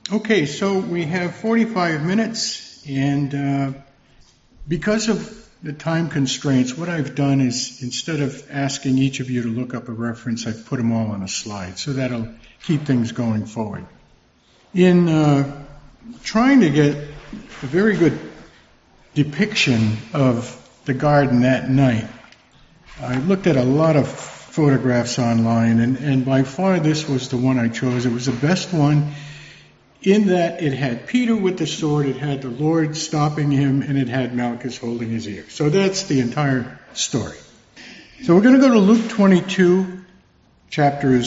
Okay, so we have 45 minutes, and because of the time constraints, what I've done is, instead of asking each of you to look up a reference, I've put them all on a slide, so that'll keep things going forward. In trying to get a very good depiction of the garden that night, I looked at a lot of photographs online, and by far this was the one I chose. It was the best one in that it had Peter with the sword, it had the Lord stopping him, and it had Malchus holding his ear. So that's the entire story. So we're going to go to Luke 22, chapter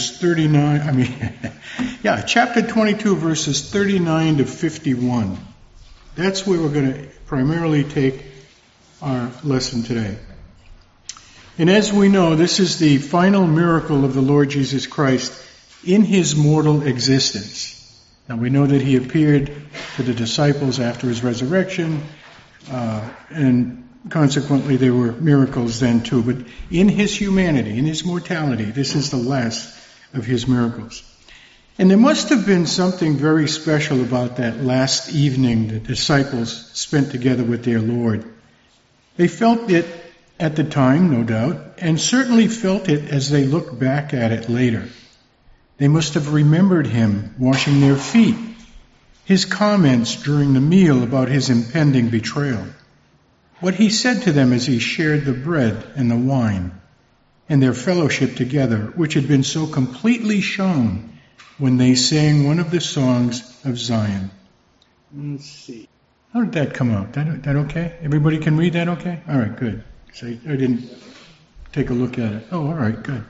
22, verses 39 to 51. That's where we're going to primarily take our lesson today. And as we know, this is the final miracle of the Lord Jesus Christ in his mortal existence. Now we know that he appeared to the disciples after his resurrection, and consequently there were miracles then too. But in his humanity, in his mortality, this is the last of his miracles. And there must have been something very special about that last evening the disciples spent together with their Lord. They felt it at the time, no doubt, and certainly felt it as they look back at it later. They must have remembered him washing their feet, his comments during the meal about his impending betrayal, what he said to them as he shared the bread and the wine, and their fellowship together, which had been so completely shown when they sang one of the songs of Zion. Let's see. How did that come out? That okay? Everybody can read that okay? All right, good. So I didn't take a look at it. Oh, all right, good.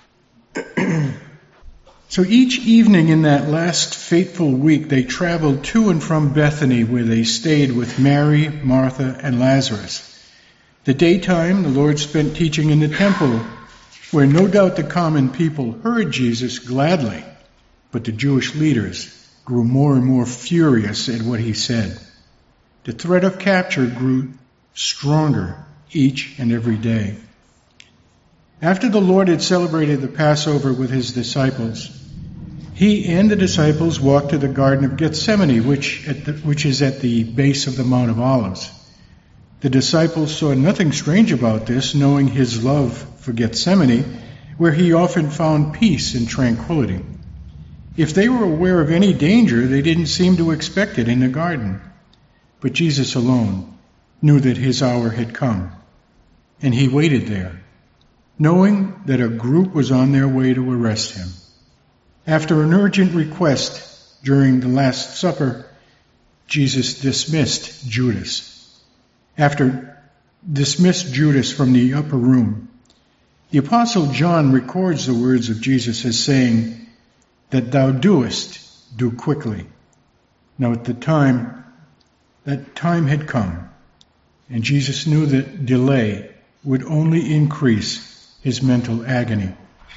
So each evening in that last fateful week, they traveled to and from Bethany, where they stayed with Mary, Martha, and Lazarus. The daytime, the Lord spent teaching in the temple, where no doubt the common people heard Jesus gladly, but the Jewish leaders grew more and more furious at what he said. The threat of capture grew stronger each and every day. After the Lord had celebrated the Passover with his disciples, he and the disciples walked to the Garden of Gethsemane, which is at the base of the Mount of Olives. The disciples saw nothing strange about this, knowing his love for Gethsemane, where he often found peace and tranquility. If they were aware of any danger, they didn't seem to expect it in the garden. But Jesus alone knew that his hour had come, and he waited there, knowing that a group was on their way to arrest him. After an urgent request during the Last Supper, Jesus dismissed Judas. After dismissed Judas from the upper room, the Apostle John records the words of Jesus as saying, "That thou doest, do quickly." Now at the time, that time had come, and Jesus knew that delay would only increase his mental agony.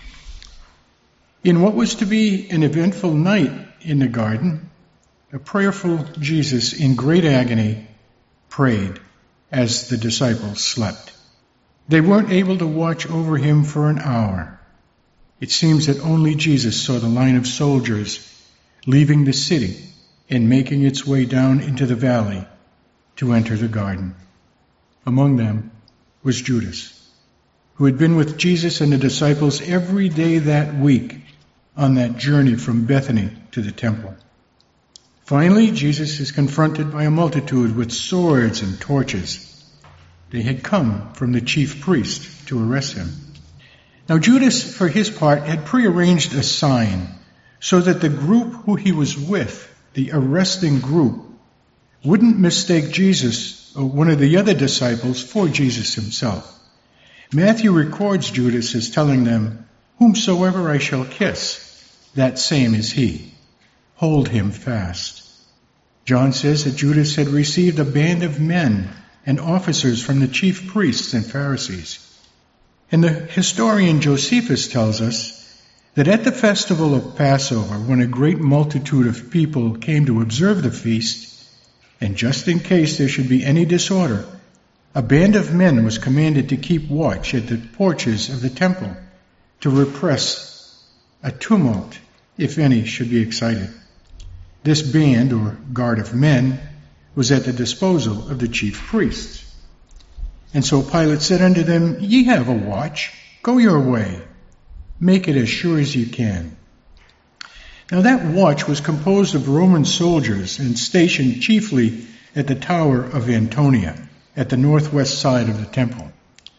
In what was to be an eventful night in the garden, a prayerful Jesus in great agony prayed as the disciples slept. They weren't able to watch over him for an hour. It seems that only Jesus saw the line of soldiers leaving the city and making its way down into the valley to enter the garden. Among them was Judas, who had been with Jesus and the disciples every day that week on that journey from Bethany to the temple. Finally, Jesus is confronted by a multitude with swords and torches. They had come from the chief priest to arrest him. Now Judas, for his part, had prearranged a sign so that the group who he was with, the arresting group, wouldn't mistake Jesus or one of the other disciples for Jesus himself. Matthew records Judas as telling them, "Whomsoever I shall kiss, that same is he. Hold him fast." John says that Judas had received a band of men and officers from the chief priests and Pharisees. And the historian Josephus tells us that at the festival of Passover, when a great multitude of people came to observe the feast, and just in case there should be any disorder, a band of men was commanded to keep watch at the porches of the temple to repress a tumult, if any should be excited. This band, or guard of men, was at the disposal of the chief priests. And so Pilate said unto them, Ye have a watch, go your way, make it as sure as you can. Now that watch was composed of Roman soldiers and stationed chiefly at the Tower of Antonia, at the northwest side of the temple.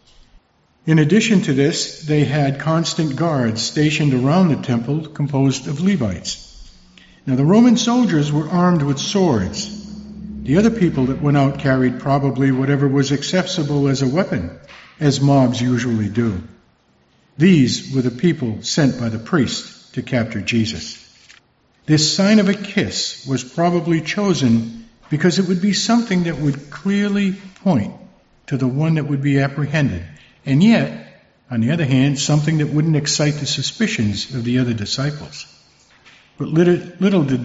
In addition to this, they had constant guards stationed around the temple composed of Levites. Now the Roman soldiers were armed with swords. The other people that went out carried probably whatever was accessible as a weapon, as mobs usually do. These were the people sent by the priest to capture Jesus. This sign of a kiss was probably chosen because it would be something that would clearly point to the one that would be apprehended, and yet, on the other hand, something that wouldn't excite the suspicions of the other disciples. But little did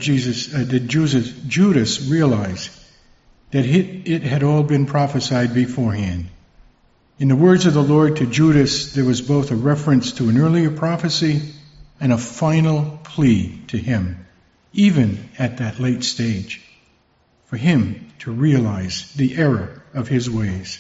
Judas realize that it had all been prophesied beforehand. In the words of the Lord to Judas, there was both a reference to an earlier prophecy and a final plea to him, even at that late stage, for him to realize the error of his ways.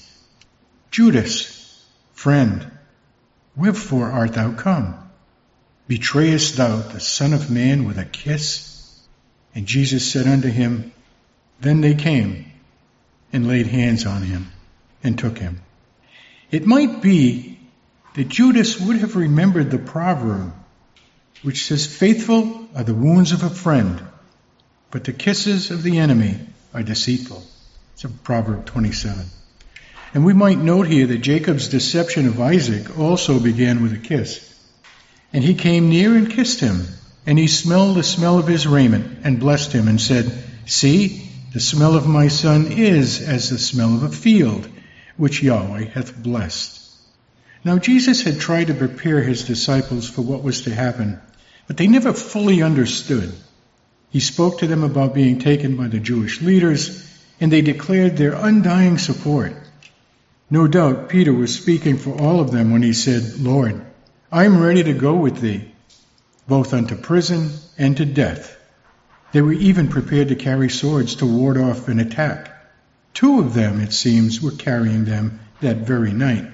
Judas, friend, wherefore art thou come? Betrayest thou the Son of Man with a kiss? And Jesus said unto him, Then they came and laid hands on him and took him. It might be that Judas would have remembered the proverb which says, Faithful are the wounds of a friend, but the kisses of the enemy are deceitful. It's Proverb 27. And we might note here that Jacob's deception of Isaac also began with a kiss. And he came near and kissed him, and he smelled the smell of his raiment and blessed him and said, See, the smell of my son is as the smell of a field, which Yahweh hath blessed. Now Jesus had tried to prepare his disciples for what was to happen, but they never fully understood. He spoke to them about being taken by the Jewish leaders, and they declared their undying support. No doubt Peter was speaking for all of them when he said, Lord, I am ready to go with thee, both unto prison and to death. They were even prepared to carry swords to ward off an attack. 2 of them, it seems, were carrying them that very night.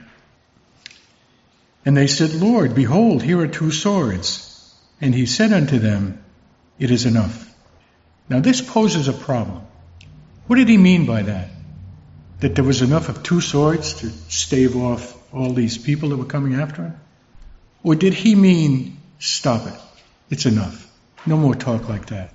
And they said, Lord, behold, here are 2 swords. And he said unto them, It is enough. Now this poses a problem. What did he mean by that? That there was enough of 2 swords to stave off all these people that were coming after him? Or did he mean, stop it, it's enough, no more talk like that?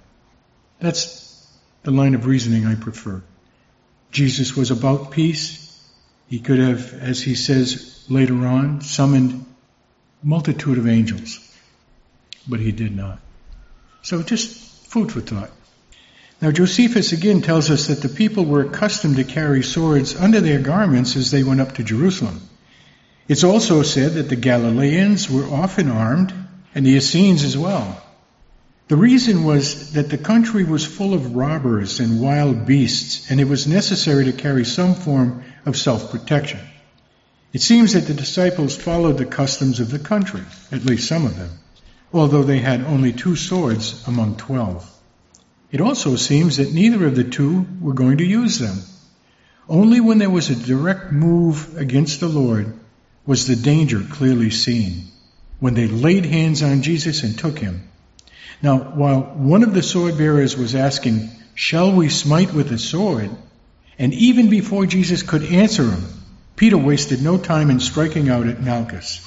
That's the line of reasoning I prefer. Jesus was about peace. He could have, as he says later on, summoned a multitude of angels, but he did not. So just food for thought. Now Josephus again tells us that the people were accustomed to carry swords under their garments as they went up to Jerusalem. It's also said that the Galileans were often armed, and the Essenes as well. The reason was that the country was full of robbers and wild beasts, and it was necessary to carry some form of self-protection. It seems that the disciples followed the customs of the country, at least some of them, although they had only 2 swords among 12. It also seems that neither of the 2 were going to use them. Only when there was a direct move against the Lord was the danger clearly seen, when they laid hands on Jesus and took him. Now, while one of the sword bearers was asking, Shall we smite with the sword? And even before Jesus could answer him, Peter wasted no time in striking out at Malchus.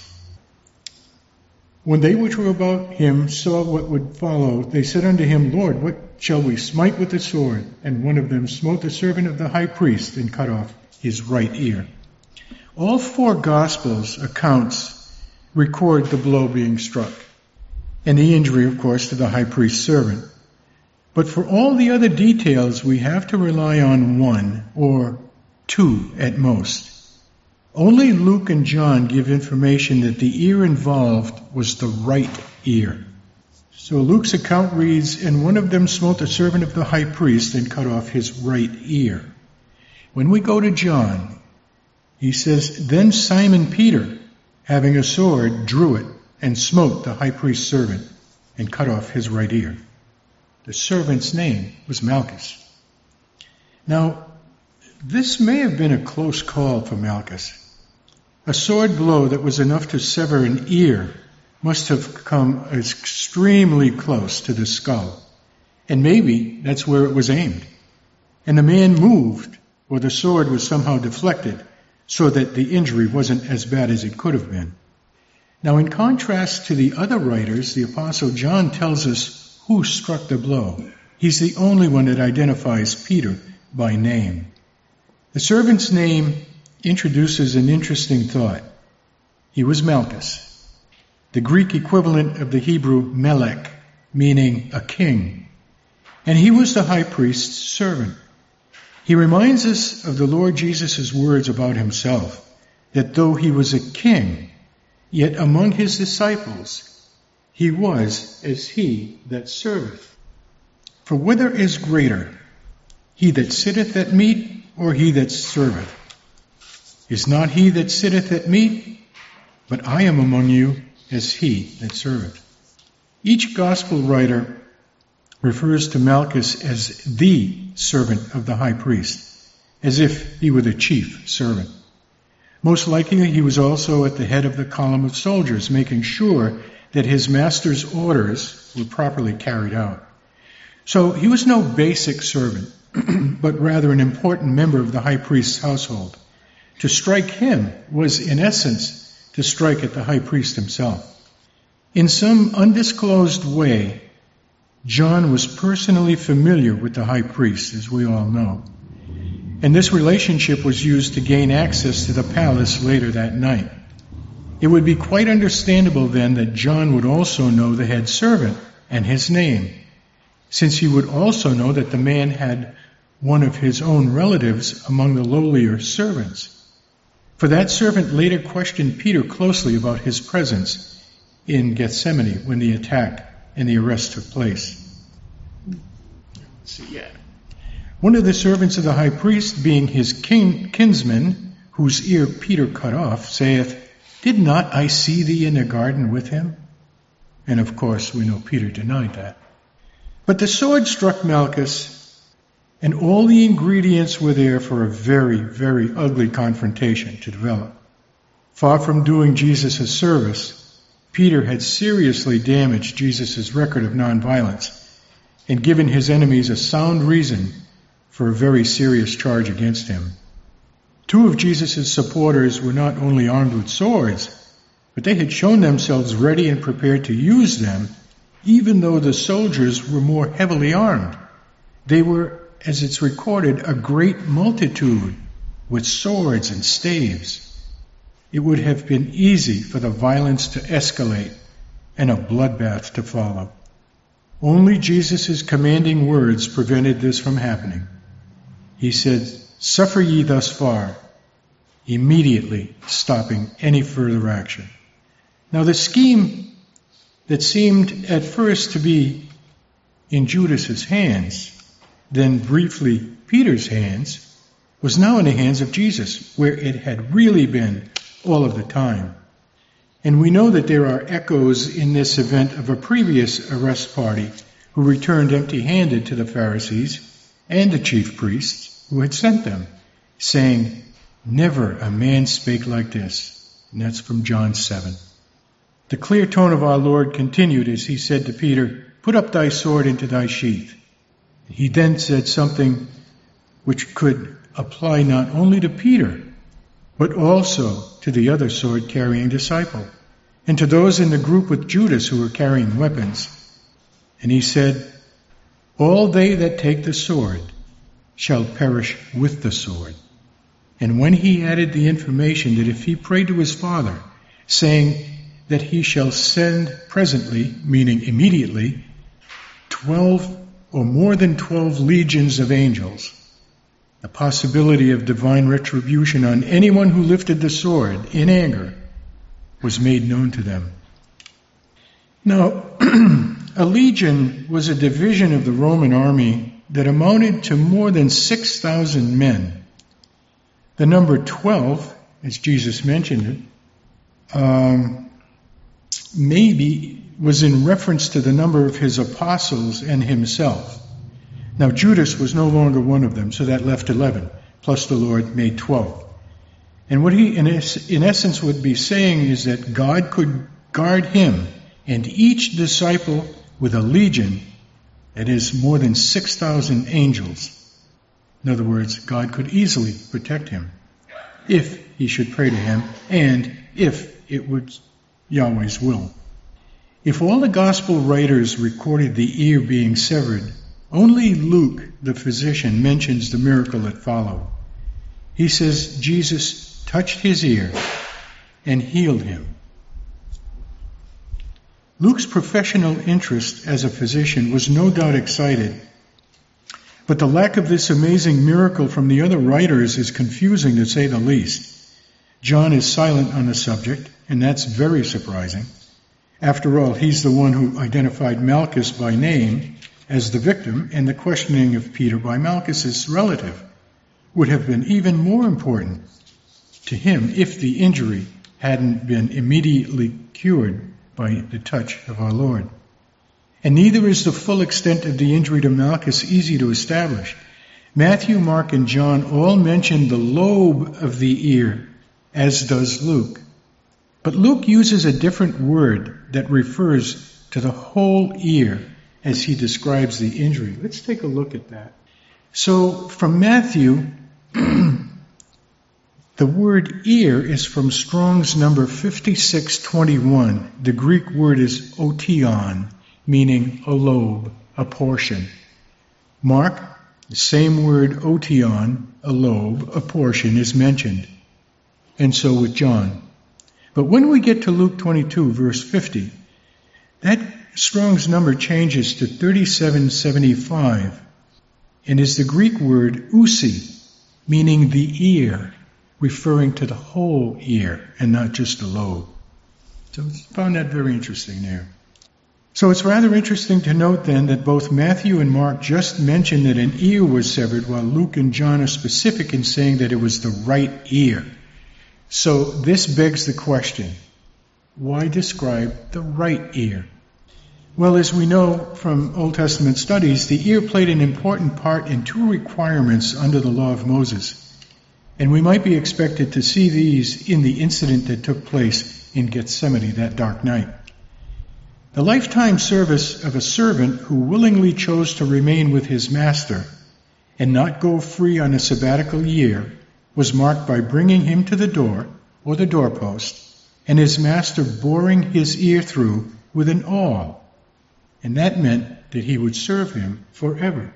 When they which were about him saw what would follow, they said unto him, Lord, what shall we smite with the sword? And one of them smote the servant of the high priest and cut off his right ear. All 4 Gospels accounts record the blow being struck, and the injury, of course, to the high priest's servant. But for all the other details, we have to rely on 1 or 2 at most. Only Luke and John give information that the ear involved was the right ear. So Luke's account reads, And one of them smote the servant of the high priest and cut off his right ear. When we go to John, he says, Then Simon Peter, having a sword, drew it and smote the high priest's servant and cut off his right ear. The servant's name was Malchus. Now, this may have been a close call for Malchus. A sword blow that was enough to sever an ear must have come extremely close to the skull. And maybe that's where it was aimed. And the man moved, or the sword was somehow deflected, so that the injury wasn't as bad as it could have been. Now, in contrast to the other writers, the Apostle John tells us who struck the blow. He's the only one that identifies Peter by name. The servant's name introduces an interesting thought. He was Malchus, the Greek equivalent of the Hebrew melech, meaning a king. And he was the high priest's servant. He reminds us of the Lord Jesus' words about himself, that though he was a king, yet among his disciples he was as he that serveth. For whether is greater, he that sitteth at meat, or he that serveth? Is not he that sitteth at meat? But I am among you as he that serveth. Each gospel writer refers to Malchus as the servant of the high priest, as if he were the chief servant. Most likely he was also at the head of the column of soldiers, making sure that his master's orders were properly carried out. So he was no basic servant, but rather an important member of the high priest's household. To strike him was, in essence, to strike at the high priest himself. In some undisclosed way, John was personally familiar with the high priest, as we all know. And this relationship was used to gain access to the palace later that night. It would be quite understandable then that John would also know the head servant and his name, since he would also know that the man had one of his own relatives among the lowlier servants. For that servant later questioned Peter closely about his presence in Gethsemane when the attack and the arrest took place. One of the servants of the high priest, being his kinsman, whose ear Peter cut off, saith, Did not I see thee in the garden with him? And of course we know Peter denied that. But the sword struck Malchus, and all the ingredients were there for a very, very ugly confrontation to develop. Far from doing Jesus a service, Peter had seriously damaged Jesus' record of nonviolence and given his enemies a sound reason for a very serious charge against him. Two of Jesus' supporters were not only armed with swords, but they had shown themselves ready and prepared to use them, even though the soldiers were more heavily armed. They were, as it's recorded, a great multitude with swords and staves. It would have been easy for the violence to escalate and a bloodbath to follow. Only Jesus' commanding words prevented this from happening. He said, Suffer ye thus far, immediately stopping any further action. Now the scheme that seemed at first to be in Judas's hands, then briefly Peter's hands, was now in the hands of Jesus, where it had really been all of the time. And we know that there are echoes in this event of a previous arrest party who returned empty-handed to the Pharisees and the chief priests who had sent them, saying, Never a man spake like this. And that's from John 7. The clear tone of our Lord continued as he said to Peter, Put up thy sword into thy sheath. He then said something which could apply not only to Peter, but also to the other sword-carrying disciple, and to those in the group with Judas who were carrying weapons. And he said, All they that take the sword shall perish with the sword. And when he added the information that if he prayed to his Father, saying that he shall send presently, meaning immediately, 12 or more than 12 legions of angels, the possibility of divine retribution on anyone who lifted the sword in anger was made known to them. Now, a legion was a division of the Roman army that amounted to more than 6,000 men. The number 12, as Jesus mentioned it, maybe was in reference to the number of his apostles and himself. Now Judas was no longer one of them, so that left 11, plus the Lord made 12. And what he, in essence, would be saying is that God could guard him and each disciple with a legion, that is, more than 6,000 angels. In other words, God could easily protect him if he should pray to him and if it was Yahweh's will. If all the gospel writers recorded the ear being severed, only Luke, the physician, mentions the miracle that followed. He says Jesus touched his ear and healed him. Luke's professional interest as a physician was no doubt excited, but the lack of this amazing miracle from the other writers is confusing, to say the least. John is silent on the subject, and that's very surprising. After all, he's the one who identified Malchus by name as the victim, and the questioning of Peter by Malchus's relative would have been even more important to him if the injury hadn't been immediately cured by the touch of our Lord. And neither is the full extent of the injury to Malchus easy to establish. Matthew, Mark, and John all mention the lobe of the ear, as does Luke. But Luke uses a different word that refers to the whole ear as he describes the injury. Let's take a look at that. So from Matthew, the word ear is from Strong's number 5621. The Greek word is otion, meaning a lobe, a portion. Mark, the same word otion, a lobe, a portion, is mentioned. And so with John. But when we get to Luke 22, verse 50, that Strong's number changes to 3775 and is the Greek word ousi, meaning the ear, referring to the whole ear and not just the lobe. So I found that very interesting there. So it's rather interesting to note then that both Matthew and Mark just mentioned that an ear was severed, while Luke and John are specific in saying that it was the right ear. So this begs the question, why describe the right ear? Well, as we know from Old Testament studies, the ear played an important part in two requirements under the law of Moses. And we might be expected to see these in the incident that took place in Gethsemane that dark night. The lifetime service of a servant who willingly chose to remain with his master and not go free on a sabbatical year was marked by bringing him to the door, or the doorpost, and his master boring his ear through with an awl. And that meant that he would serve him forever.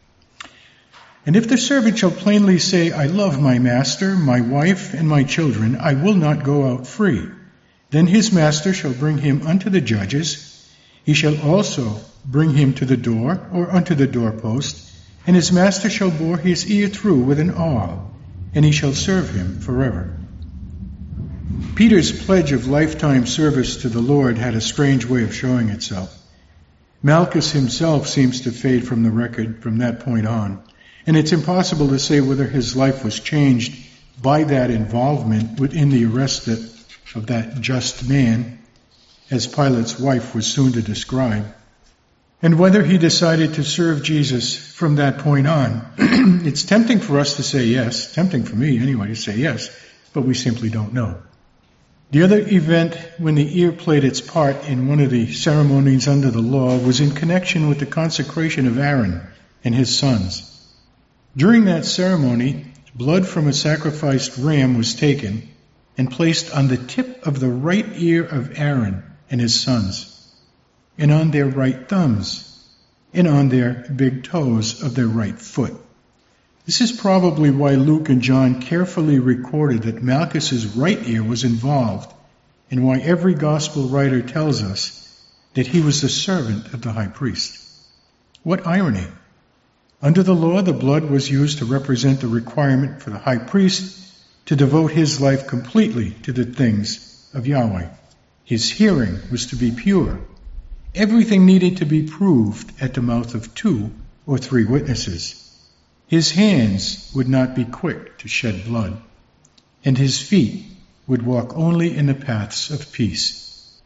And if the servant shall plainly say, I love my master, my wife, and my children, I will not go out free, then his master shall bring him unto the judges. He shall also bring him to the door, or unto the doorpost, and his master shall bore his ear through with an awl, and he shall serve him forever. Peter's pledge of lifetime service to the Lord had a strange way of showing itself. Malchus himself seems to fade from the record from that point on, and it's impossible to say whether his life was changed by that involvement within the arrest of that just man, as Pilate's wife was soon to describe, and whether he decided to serve Jesus from that point on. It's tempting for us to say yes, tempting for me anyway to say yes, but we simply don't know. The other event when the ear played its part in one of the ceremonies under the law was in connection with the consecration of Aaron and his sons. During that ceremony, blood from a sacrificed ram was taken and placed on the tip of the right ear of Aaron and his sons, and on their right thumbs, and on their big toes of their right foot. This is probably why Luke and John carefully recorded that Malchus's right ear was involved, and why every gospel writer tells us that he was the servant of the high priest. What irony! Under the law, the blood was used to represent the requirement for the high priest to devote his life completely to the things of Yahweh. His hearing was to be pure. Everything needed to be proved at the mouth of 2 or 3 witnesses. His hands would not be quick to shed blood, and his feet would walk only in the paths of peace.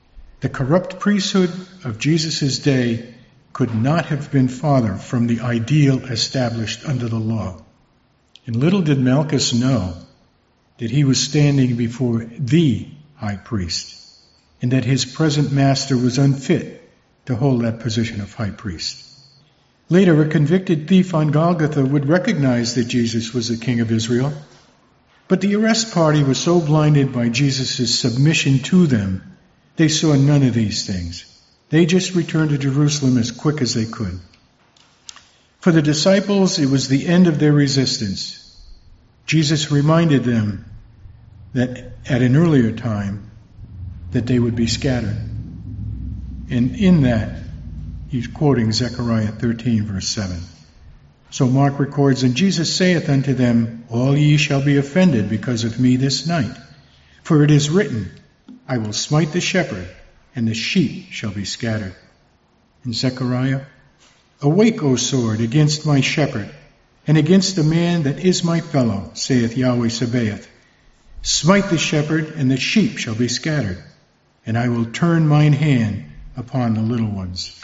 The corrupt priesthood of Jesus' day could not have been farther from the ideal established under the law. And little did Malchus know that he was standing before the high priest, and that his present master was unfit to hold that position of high priest. Later, a convicted thief on Golgotha would recognize that Jesus was the King of Israel, but the arrest party was so blinded by Jesus' submission to them, they saw none of these things. They just returned to Jerusalem as quick as they could. For the disciples, it was the end of their resistance. Jesus reminded them that at an earlier time, that they would be scattered. And in that, he's quoting Zechariah 13, verse 7. So Mark records, "And Jesus saith unto them, All ye shall be offended because of me this night. For it is written, I will smite the shepherd, and the sheep shall be scattered." In Zechariah, "Awake, O sword, against my shepherd, and against the man that is my fellow, saith Yahweh Sabaoth. Smite the shepherd, and the sheep shall be scattered, and I will turn mine hand upon the little ones."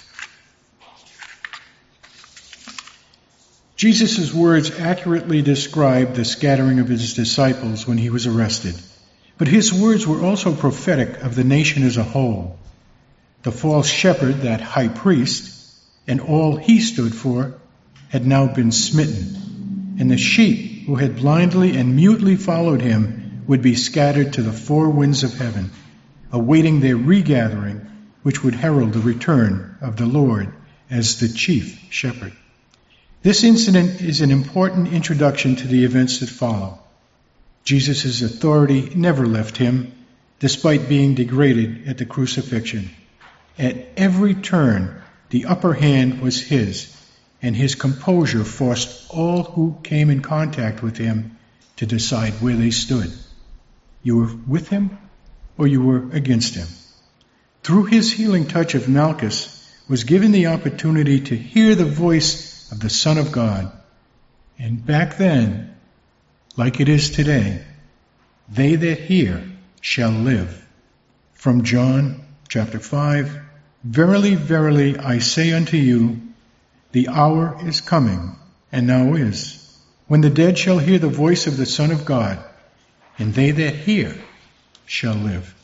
Jesus' words accurately described the scattering of his disciples when he was arrested. But his words were also prophetic of the nation as a whole. The false shepherd, that high priest, and all he stood for, had now been smitten, and the sheep who had blindly and mutely followed him would be scattered to the four winds of heaven, awaiting their regathering, which would herald the return of the Lord as the chief shepherd. This incident is an important introduction to the events that follow. Jesus' authority never left him, despite being degraded at the crucifixion. At every turn, the upper hand was his, and his composure forced all who came in contact with him to decide where they stood. You were with him, or you were against him. Through his healing touch of Malchus was given the opportunity to hear the voice of the Son of God. And back then, like it is today, they that hear shall live. From John chapter 5, "Verily, verily, I say unto you, the hour is coming, and now is, when the dead shall hear the voice of the Son of God, and they that hear shall live."